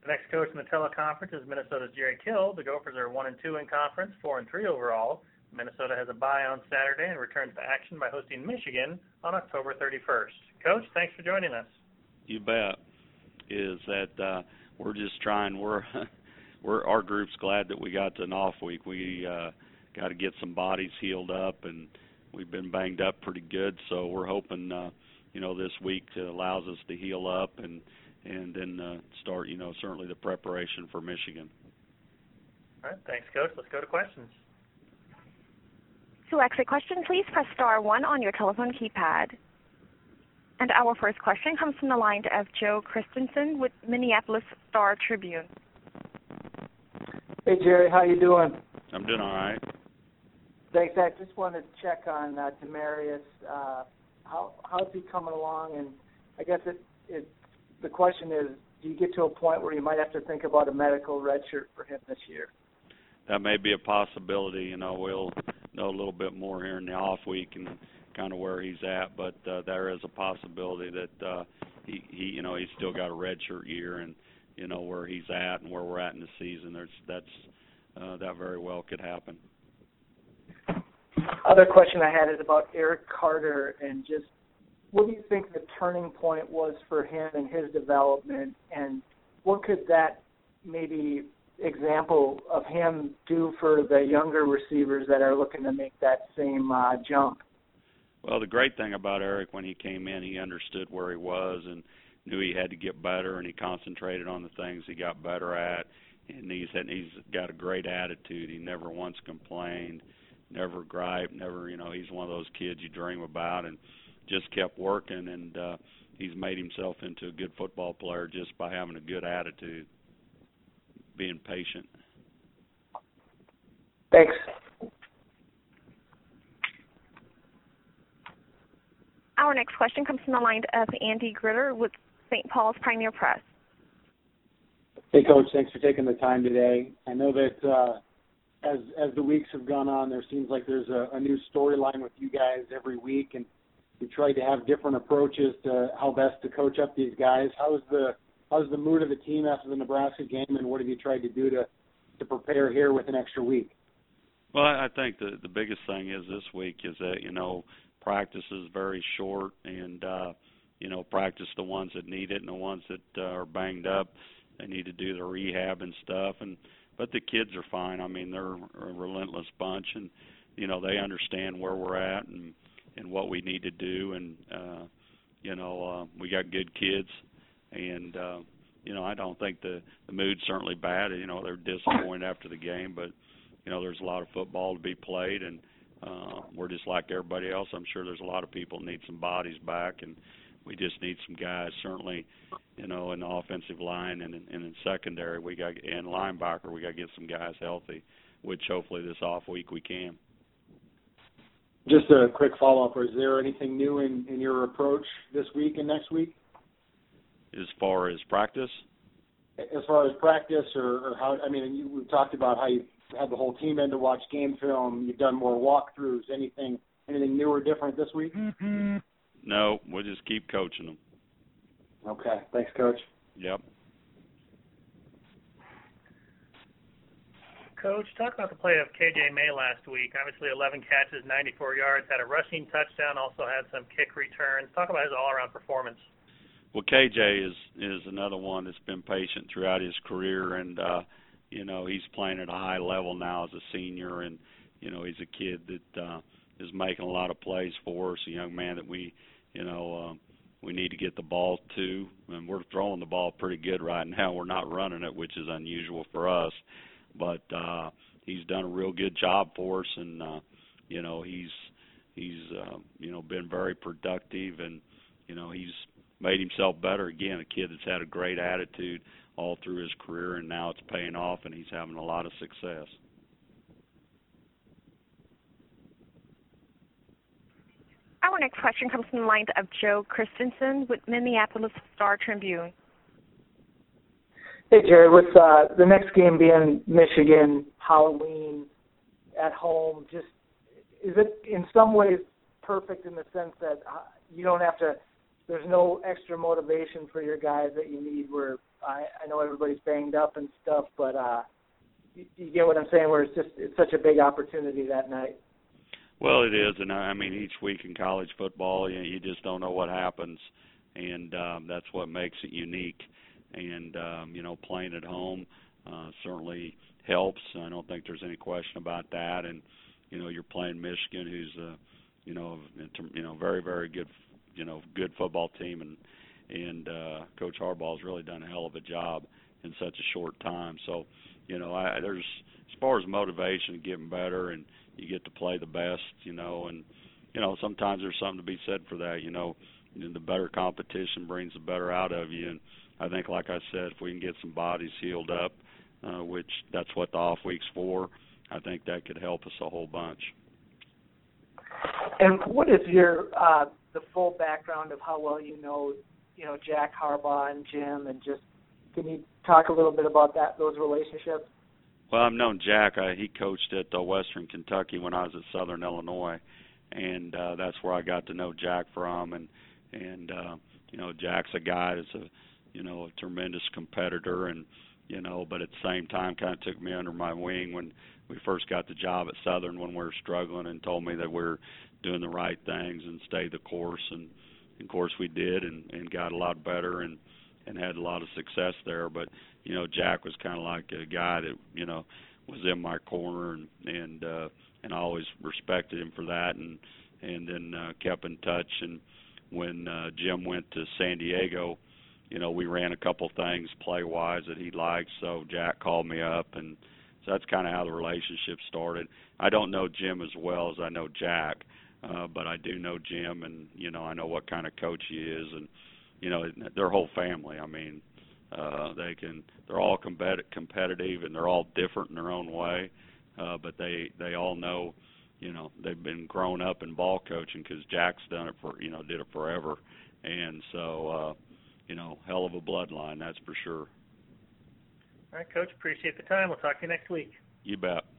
The next coach in the teleconference is Minnesota's Jerry Kill. The Gophers are 1-2 in conference, 4-3 overall. Minnesota has a bye on Saturday and returns to action by hosting Michigan on October 31st. Coach, thanks for joining us. You bet. We're just trying. Our group's glad that we got to an off week. We got to get some bodies healed up, and we've been banged up pretty good. So we're hoping, this week allows us to heal up and then start, certainly the preparation for Michigan. All right, thanks, Coach. Let's go to questions. To ask a question, please press star 1 on your telephone keypad. And our first question comes from the line of Joe Christensen with Minneapolis Star-Tribune. Hey, Jerry, how you doing? I'm doing all right. Thanks. I just wanted to check on Demarius. How's he coming along? And I guess the question is, do you get to a point where you might have to think about a medical redshirt for him this year? That may be a possibility. We'll know a little bit more here in the off week and kind of where he's at. But there is a possibility that he's still got a redshirt year, and where he's at and where we're at in the season. That very well could happen. Other question I had is about Eric Carter, and just what do you think the turning point was for him in his development, and what could that maybe example of him do for the younger receivers that are looking to make that same jump? Well, the great thing about Eric, when he came in, he understood where he was and knew he had to get better, and he concentrated on the things he got better at, and he's got a great attitude. He never once complained, never griped, he's one of those kids you dream about, and just kept working, and he's made himself into a good football player just by having a good attitude, being patient. Thanks. Our next question comes from the line of Andy Gritter with St. Paul's Pioneer Press. Hey, Coach, thanks for taking the time today. I know that as the weeks have gone on, there seems like there's a new storyline with you guys every week, and we tried to have different approaches to how best to coach up these guys. How's the mood of the team after the Nebraska game, and what have you tried to do to prepare here with an extra week? Well, I think the biggest thing is this week is that, practice is very short, and, practice the ones that need it and the ones that are banged up. They need to do the rehab and stuff, but the kids are fine. I mean, they're a relentless bunch, and, they understand where we're at and what we need to do, and, we got good kids, and, I don't think the mood's certainly bad. They're disappointed after the game, but, there's a lot of football to be played, and we're just like everybody else. I'm sure there's a lot of people that need some bodies back, and we just need some guys, certainly, in the offensive line and in secondary. And linebacker, we got to get some guys healthy, which hopefully this off week we can. Just a quick follow-up. Is there anything new in your approach this week and next week? As far as practice? As far as practice or how, we've talked about how you had the whole team in to watch game film. You've done more walkthroughs. Anything new or different this week? Mm-hmm. No, we'll just keep coaching them. Okay. Thanks, Coach. Yep. Coach, talk about the play of K.J. May last week. Obviously 11 catches, 94 yards, had a rushing touchdown, also had some kick returns. Talk about his all-around performance. Well, KJ is another one that's been patient throughout his career, and he's playing at a high level now as a senior, and he's a kid that is making a lot of plays for us. A young man that we need to get the ball to, and we're throwing the ball pretty good right now. We're not running it, which is unusual for us, but he's done a real good job for us, and he's been very productive, and he's made himself better. Again, a kid that's had a great attitude all through his career, and now it's paying off, and he's having a lot of success. Our next question comes from the line of Joe Christensen with Minneapolis Star-Tribune. Hey, Jerry, with the next game being Michigan, Halloween, at home, just is it in some ways perfect in the sense that you don't have to, there's no extra motivation for your guys that you need, where I know everybody's banged up and stuff, but you get what I'm saying, where it's such a big opportunity that night. Well, it is, and I mean, each week in college football, you just don't know what happens, and that's what makes it unique. And playing at home certainly helps. I don't think there's any question about that. And you're playing Michigan, who's very, very good, good football team, and Coach Harbaugh's really done a hell of a job in such a short time. So, there's, as far as motivation, getting better, and you get to play the best, and sometimes there's something to be said for that. The better competition brings the better out of you, and I think, like I said, if we can get some bodies healed up, which that's what the off week's for, I think that could help us a whole bunch. And what is your the full background of how well you know Jack Harbaugh and Jim, and just can you talk a little bit about those relationships? Well, I've known Jack. He coached at Western Kentucky when I was at Southern Illinois, and that's where I got to know Jack from. And Jack's a guy that's a tremendous competitor, and but at the same time, kind of took me under my wing when we first got the job at Southern when we were struggling, and told me that we're doing the right things and stayed the course. And of course we did, and got a lot better and had a lot of success there. But Jack was kind of like a guy that was in my corner, and I always respected him for that, and then kept in touch. And when Jim went to San Diego, we ran a couple things play-wise that he liked, so Jack called me up, and so that's kind of how the relationship started. I don't know Jim as well as I know Jack, but I do know Jim, and I know what kind of coach he is, and their whole family. I mean, they're all competitive, and they're all different in their own way, but they all know, they've been grown up in ball coaching because Jack's done it did it forever, and so hell of a bloodline, that's for sure. All right, Coach, appreciate the time. We'll talk to you next week. You bet.